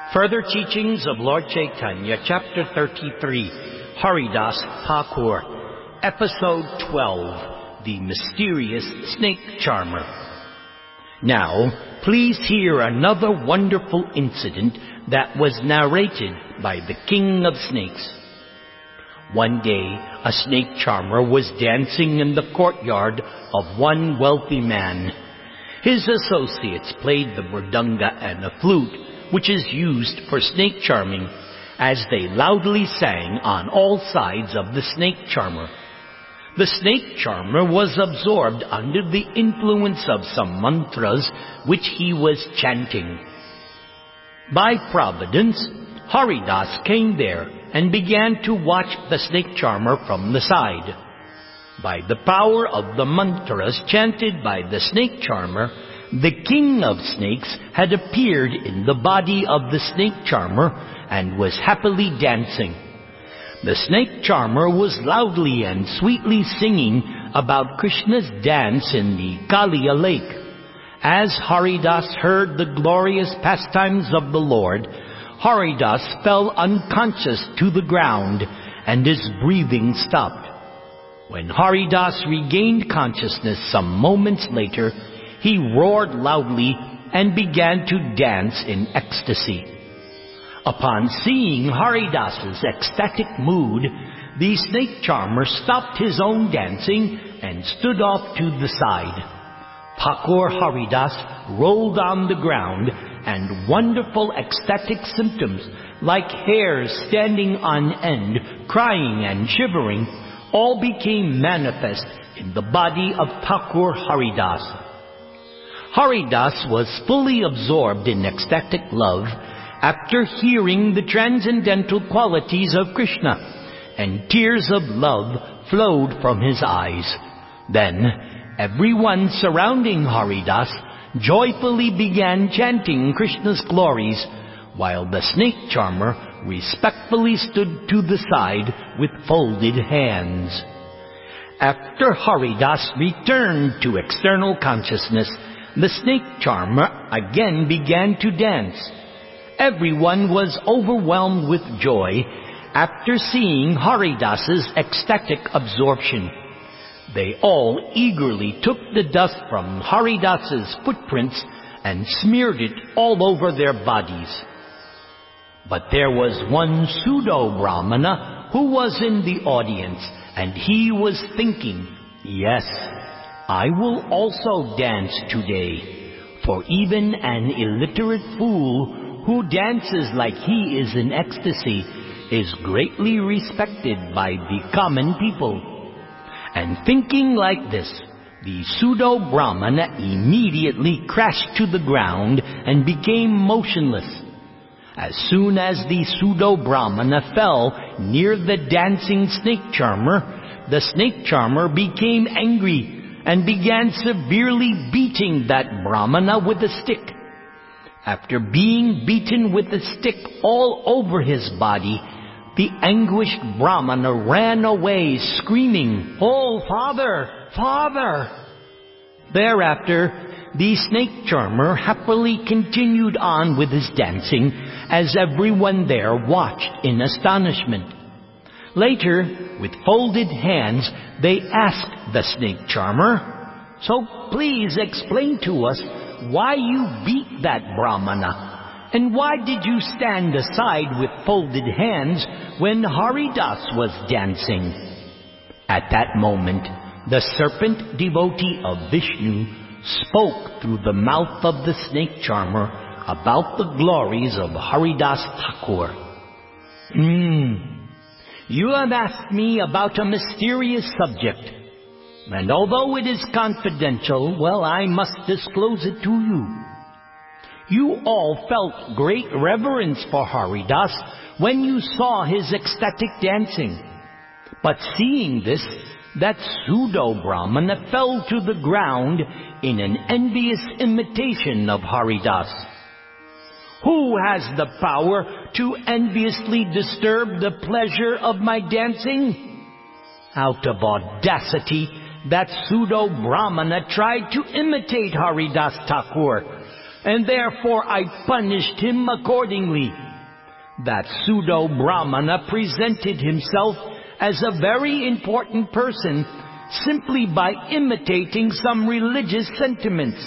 Further teachings of Lord Chaitanya, Chapter 33, Haridas Thakur, Episode 12, The Mysterious Snake Charmer. Now, please hear another wonderful incident that was narrated by the King of Snakes. One day, a snake charmer was dancing in the courtyard of one wealthy man. His associates played the mridanga and a flute, which is used for snake charming, as they loudly sang on all sides of the snake charmer. The snake charmer was absorbed under the influence of some mantras which he was chanting. By providence, Haridas came there and began to watch the snake charmer from the side. By the power of the mantras chanted by the snake charmer, the king of snakes had appeared in the body of the snake charmer and was happily dancing. The snake charmer was loudly and sweetly singing about Krishna's dance in the Kaliya lake. As Haridas heard the glorious pastimes of the Lord, Haridas fell unconscious to the ground and his breathing stopped. When Haridas regained consciousness some moments later, he roared loudly and began to dance in ecstasy. Upon seeing Haridas's ecstatic mood, the snake charmer stopped his own dancing and stood off to the side. Thakur Haridas rolled on the ground, and wonderful ecstatic symptoms like hairs standing on end, crying and shivering, all became manifest in the body of Thakur Haridas. Haridas was fully absorbed in ecstatic love after hearing the transcendental qualities of Krishna, and tears of love flowed from his eyes. Then, everyone surrounding Haridas joyfully began chanting Krishna's glories, while the snake charmer respectfully stood to the side with folded hands. After Haridas returned to external consciousness, the snake charmer again began to dance. Everyone was overwhelmed with joy after seeing Haridas's ecstatic absorption. They all eagerly took the dust from Haridas's footprints and smeared it all over their bodies. But there was one pseudo-brahmana who was in the audience, and he was thinking, "Yes, I will also dance today, for even an illiterate fool who dances like he is in ecstasy is greatly respected by the common people." And thinking like this, the pseudo-brahmana immediately crashed to the ground and became motionless. As soon as the pseudo-brahmana fell near the dancing snake charmer, the snake charmer became angry and began severely beating that brahmana with a stick. After being beaten with a stick all over his body, the anguished brahmana ran away screaming, "Oh, Father! Father!" Thereafter, the snake charmer happily continued on with his dancing as everyone there watched in astonishment. Later, with folded hands, they asked the snake charmer, "So please explain to us why you beat that brahmana, and why did you stand aside with folded hands when Haridas was dancing?" At that moment, the serpent devotee of Vishnu spoke through the mouth of the snake charmer about the glories of Haridas Thakur. You have asked me about a mysterious subject, and although it is confidential, well, I must disclose it to you. You all felt great reverence for Haridas when you saw his ecstatic dancing. But seeing this, that pseudo-brahmana fell to the ground in an envious imitation of Haridas. Who has the power to enviously disturb the pleasure of my dancing? Out of audacity, that pseudo-brahmana tried to imitate Haridas Thakur, and therefore I punished him accordingly." That pseudo-Brahmana presented himself as a very important person simply by imitating some religious sentiments.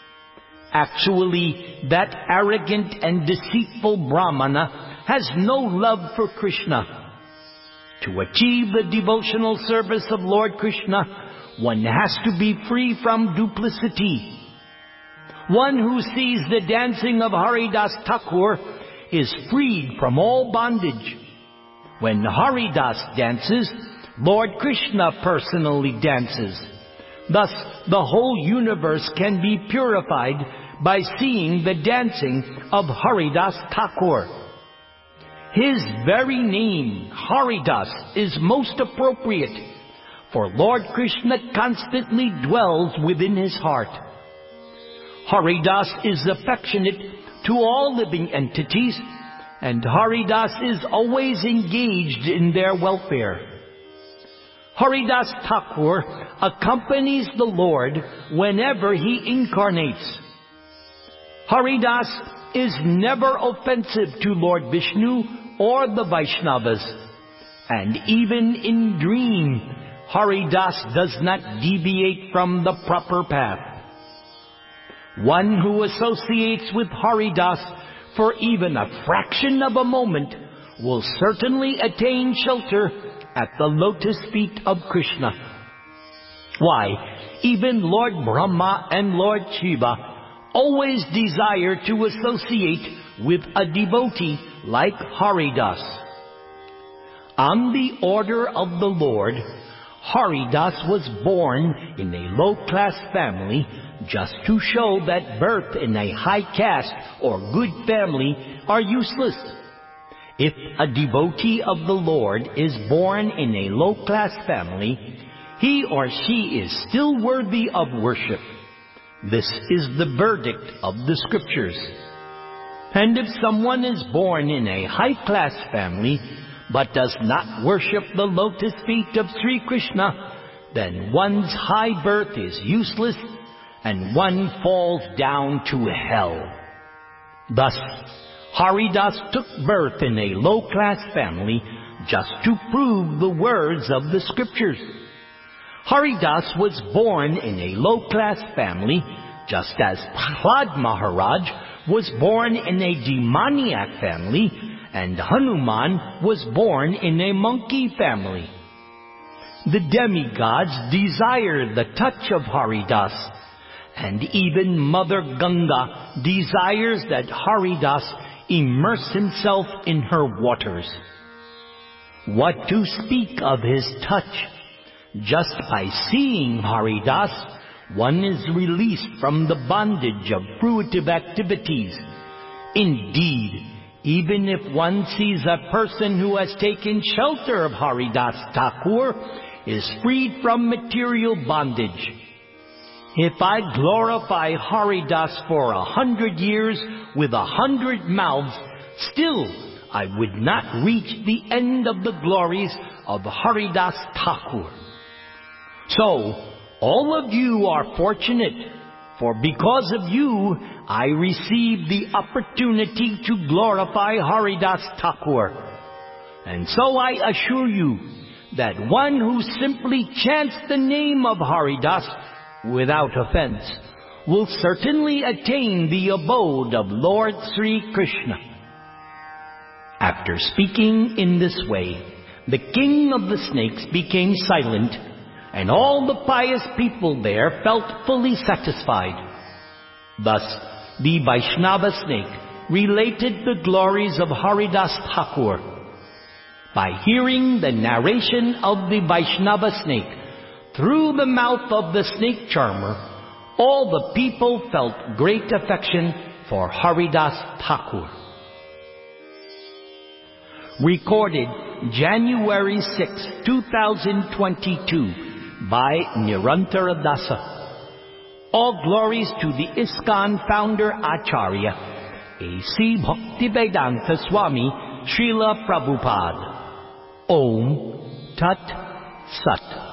Actually, that arrogant and deceitful Brahmana has no love for Krishna. To achieve the devotional service of Lord Krishna, one has to be free from duplicity. One who sees the dancing of Haridas Thakur is freed from all bondage. When Haridas dances, Lord Krishna personally dances. Thus, the whole universe can be purified by seeing the dancing of Haridas Thakur. His very name, Haridas, is most appropriate, for Lord Krishna constantly dwells within his heart. Haridas is affectionate to all living entities, and Haridas is always engaged in their welfare. Haridas Thakur accompanies the Lord whenever he incarnates. Haridas is never offensive to Lord Vishnu or the Vaishnavas, and even in dream, Haridas does not deviate from the proper path. One who associates with Haridas for even a fraction of a moment will certainly attain shelter at the lotus feet of Krishna. Why, even Lord Brahma and Lord Shiva always desire to associate with a devotee like Haridas. On the order of the Lord, Haridas was born in a low-class family just to show that birth in a high caste or good family are useless. If a devotee of the Lord is born in a low-class family, he or she is still worthy of worship. This is the verdict of the scriptures. And if someone is born in a high-class family but does not worship the lotus feet of Sri Krishna, then one's high birth is useless and one falls down to hell. Thus, Haridas took birth in a low-class family just to prove the words of the scriptures. Haridas was born in a low-class family just as Prahlad Maharaj was born in a demoniac family and Hanuman was born in a monkey family. The demigods desire the touch of Haridas, and even Mother Ganga desires that Haridas immerse himself in her waters. What to speak of his touch? Just by seeing Haridas, one is released from the bondage of fruitive activities. Indeed, even if one sees a person who has taken shelter of Haridas Thakur is freed from material bondage. If I glorify Haridas for 100 years with 100 mouths, still I would not reach the end of the glories of Haridas Thakur. So, all of you are fortunate, for because of you, I received the opportunity to glorify Haridas Thakur. And so I assure you that one who simply chants the name of Haridas without offense will certainly attain the abode of Lord Sri Krishna. After speaking in this way, the king of the snakes became silent, and all the pious people there felt fully satisfied. Thus, the Vaishnava snake related the glories of Haridas Thakur. By hearing the narration of the Vaishnava snake through the mouth of the snake charmer, all the people felt great affection for Haridas Thakur. Recorded January 6, 2022 by Nirantara Dasa. All glories to the ISKCON founder Acharya, A.C. Bhaktivedanta Swami Srila Prabhupada. Om Tat Sat.